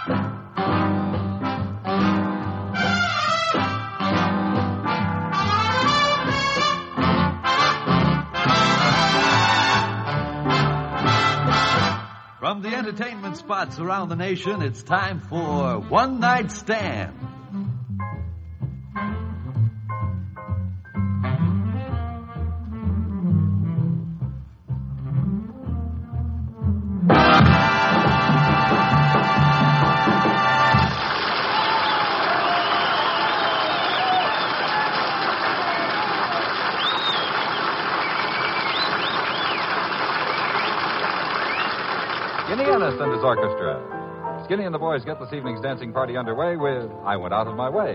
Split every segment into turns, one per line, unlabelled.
From the entertainment spots around the nation, it's time for One Night Stand.
Skinny Ennis and his orchestra. Skinny and the boys get this evening's dancing party underway with I Went Out of My Way.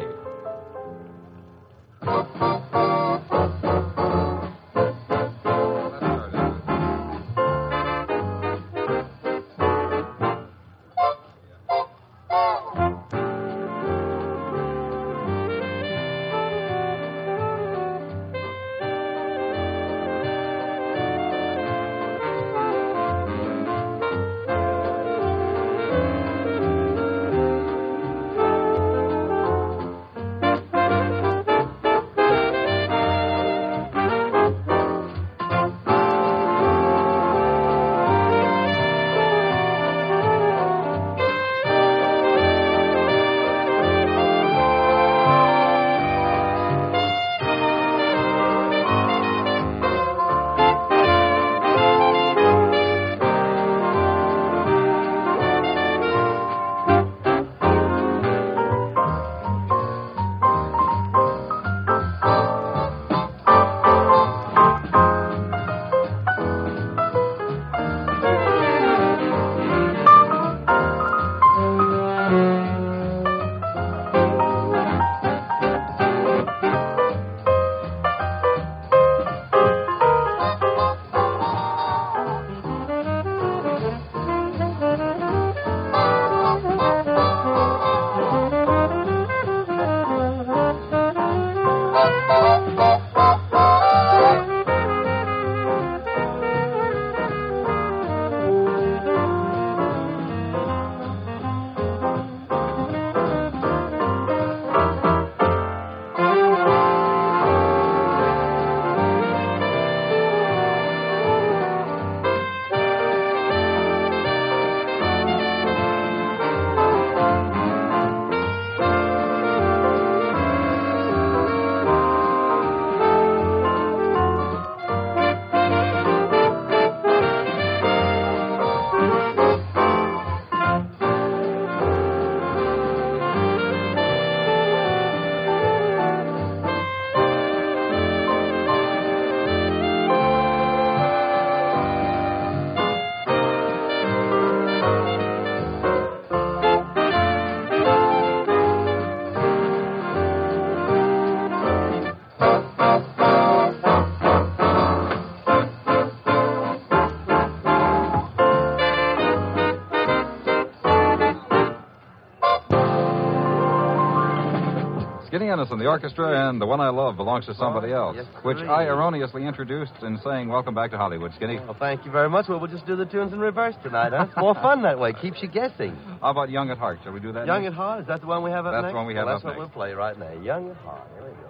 Skinny Ennis and the orchestra, and The One I Love Belongs to Somebody Else,
yes,
which I erroneously introduced in saying welcome back to Hollywood, Skinny.
Well, thank you very much. Well, we'll just do the tunes in reverse tonight, huh? It's more fun that way. Keeps you guessing.
How about Young at Heart? Shall we do that
Young
next?
at Heart? Is that the one we have up next?
That's the one we have up
That's
next.
what we'll play right now. Young at Heart. Here we go.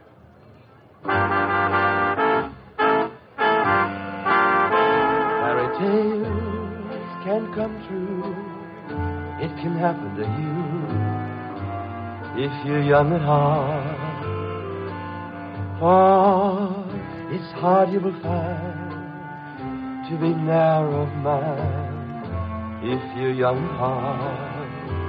Fairy tales can come true. It can happen to you if you're young at heart. For it's hard you will find to be narrow of mind if you're young at heart.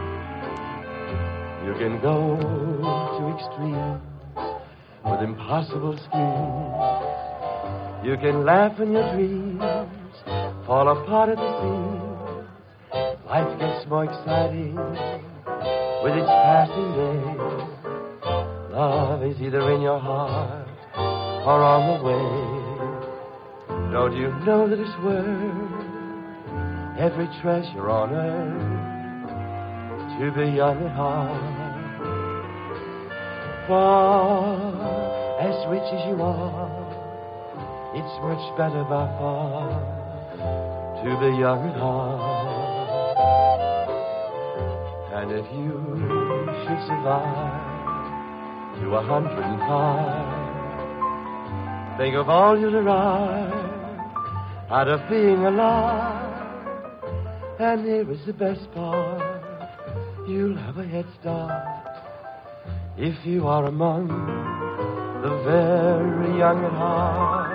You can go to extremes with impossible schemes. You can laugh in your dreams, fall apart at the seams. Life gets more exciting with each passing day. Love is either in your heart or on the way. Don't you know that it's worth every treasure on earth to be young at heart? For as rich as you are, it's much better by far to be young at heart. if you should survive to 105, think of all you'll derive out of being alive. And here is the best part, you'll have a head start if you are among the very young at heart.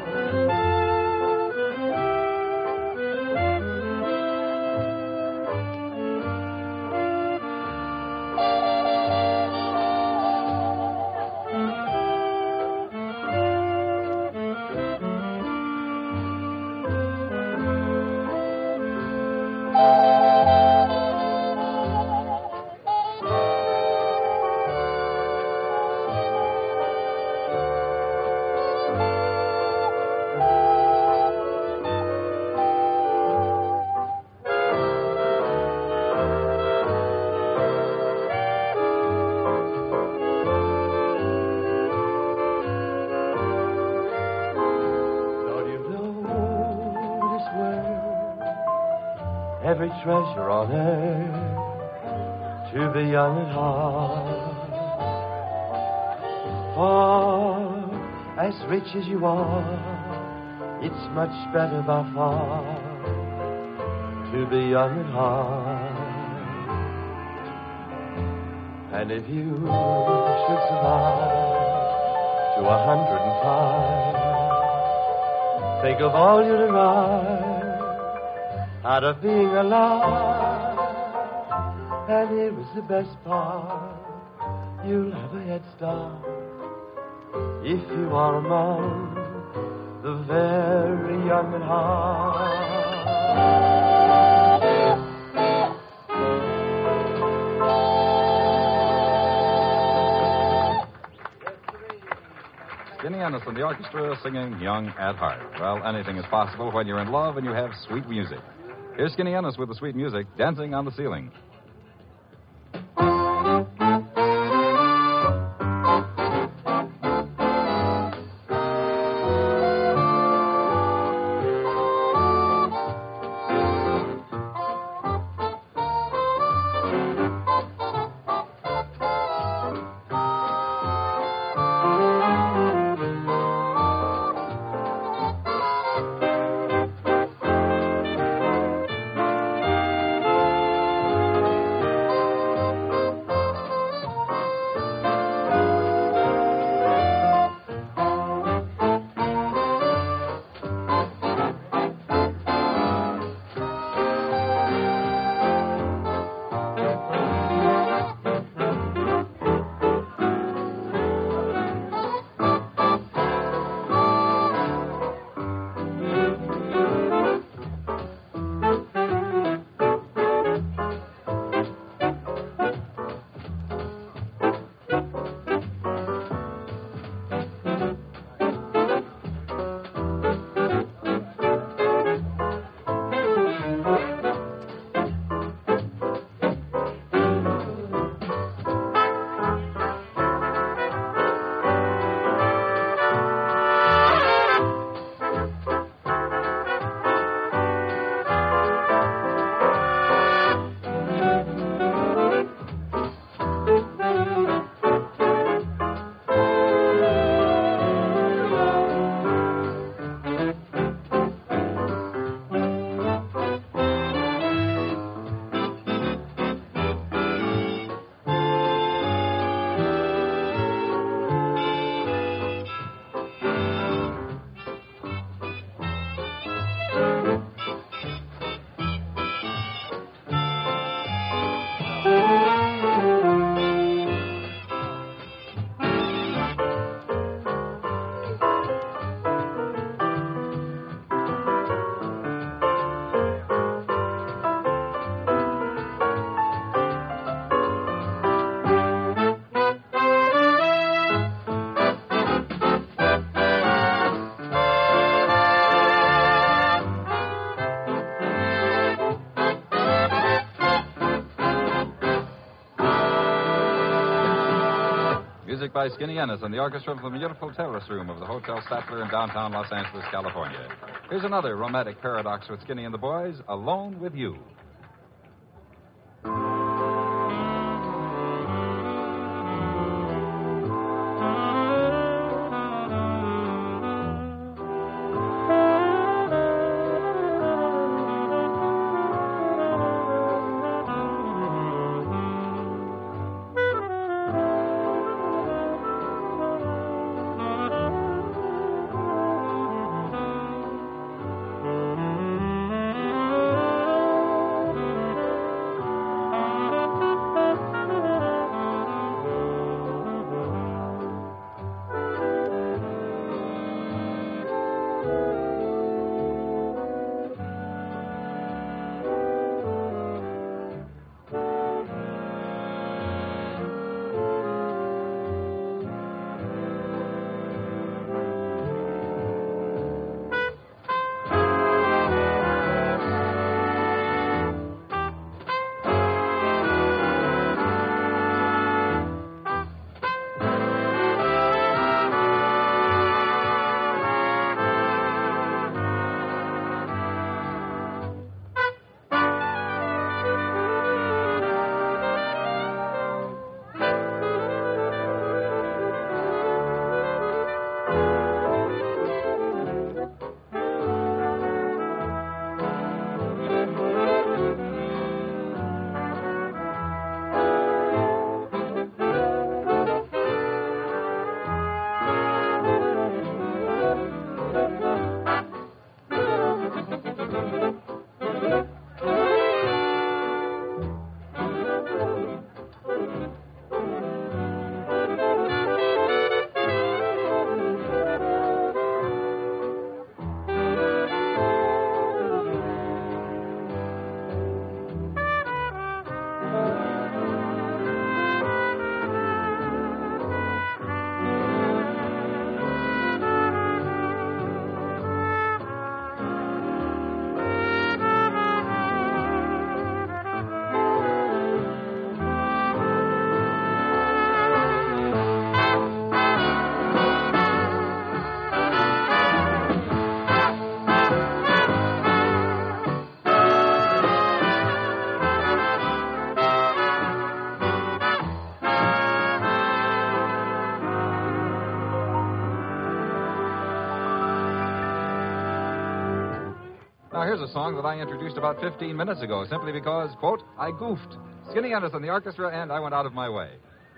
Every treasure on earth to the young at heart. For as rich as you are, it's much better by far to be young at heart. And if you should survive to 105, think of all you derive out of being alive. And here is the best part, you'll have a head start if you are among the very young at heart.
Skinny Ennis and the orchestra singing Young at Heart. Well, anything is possible when you're in love and you have sweet music. Here's Skinny Ennis with the sweet music, Dancing on the Ceiling. Music by Skinny Ennis and the orchestra from the beautiful terrace room of the Hotel Statler in downtown Los Angeles, California. Here's another romantic paradox with Skinny and the boys, Alone with You. here's a song that I introduced about 15 minutes ago, simply because, quote, I goofed. Skinny Anderson, the orchestra, and I went out of my way.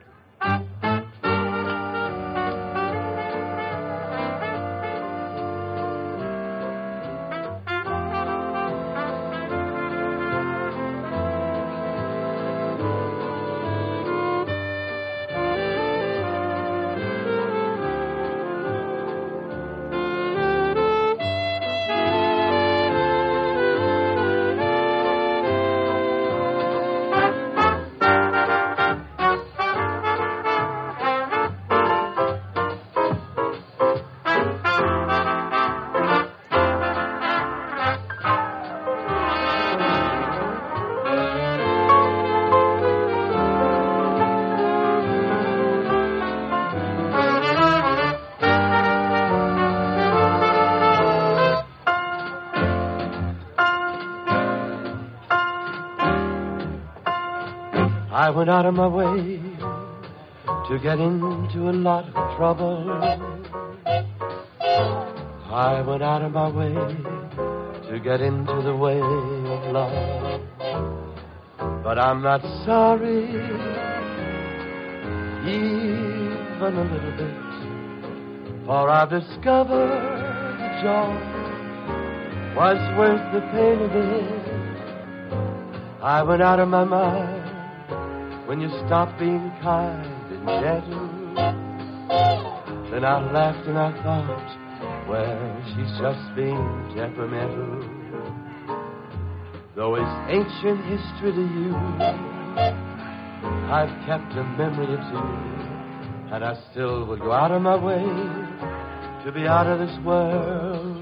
I went out of my way to get into a lot of trouble. I went out of my way to get into the way of love. But I'm not sorry, even a little bit, for I've discovered the joy was worth the pain of it. I went out of my mind when you stopped being kind and gentle. Then I laughed and I thought, well, she's just being temperamental. Though it's ancient history to you, I've kept a memory or two, and I still would go out of my way to be out of this world